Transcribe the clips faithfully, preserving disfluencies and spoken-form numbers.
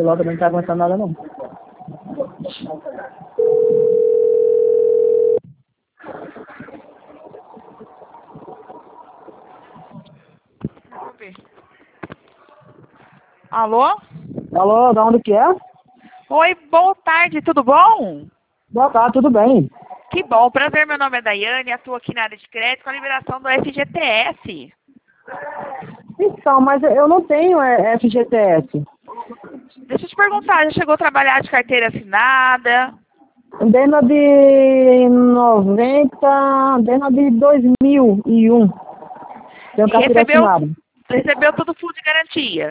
celular também não tá aguentando nada, não. Alô? Alô, da onde que é? Oi, boa tarde, tudo bom? Boa tarde, tudo bem. Que bom, prazer, meu nome é Daiane, atuo aqui na área de crédito com a liberação do F G T S. Então, mas eu não tenho é, F G T S. Deixa eu te perguntar, já chegou a trabalhar de carteira assinada? Desde a de noventa, desde a de dois mil e um. Tenho E carteira recebeu, assinada. recebeu tudo full de garantia?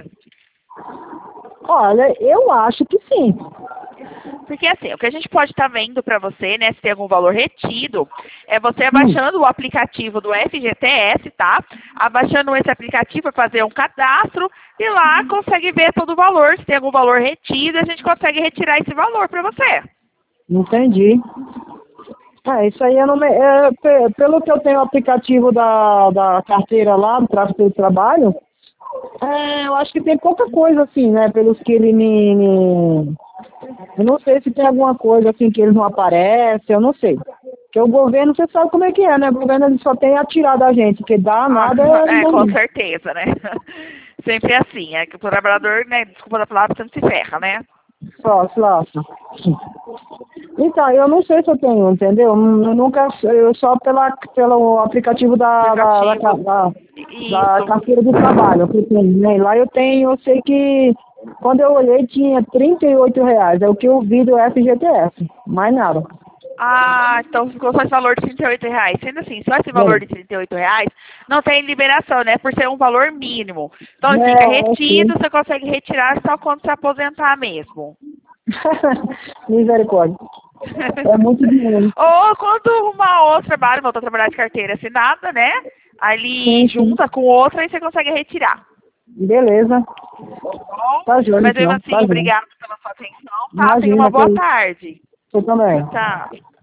Olha, eu acho que sim. Porque assim, o que a gente pode estar vendo para você, né, se tem algum valor retido, é você Hum. abaixando o aplicativo do F G T S, tá? Abaixando esse aplicativo, fazer um cadastro e lá consegue ver todo o valor. Se tem algum valor retido, a gente consegue retirar esse valor para você. Entendi. É, isso aí eu não me... é, pe- pelo que eu tenho o aplicativo da, da carteira lá, do tráfico de trabalho, é, eu acho que tem pouca coisa assim, né? Pelos que ele me, me... Eu não sei se tem alguma coisa assim que eles não aparecem, eu não sei. Porque o governo, você sabe como é que é, né? O governo ele só tem a tirar da gente, que dá nada Ah, é é, com não. certeza, né? Sempre é assim, é que o trabalhador, né, desculpa da palavra, sempre se ferra, né? Só, só. Então, eu não sei se eu tenho, entendeu? Eu nunca, eu só pela, pelo aplicativo da, da, da, Aplicativo. da, da Isso. carteira de trabalho que eu tenho, né? Lá eu tenho, eu sei que quando eu olhei tinha trinta e oito reais, é o que eu vi do F G T S, mais nada. Ah, então ficou só esse valor de trinta e oito reais. Sendo assim, só esse valor de trinta e oito reais não tem liberação, né? Por ser um valor mínimo. Então ele É, fica é sim. retido, você consegue retirar só quando se aposentar mesmo. Misericórdia. É muito dinheiro. Ou quando arrumar outro trabalho, voltar a trabalhar de carteira assinada, né? Ali Sim, sim. junta com outra e você consegue retirar. Beleza. Bom, Tá joia, mas mesmo então. assim, Tá joia. obrigada pela sua atenção, tá? Tenha uma Imagina, que boa tarde. você também. Tchau.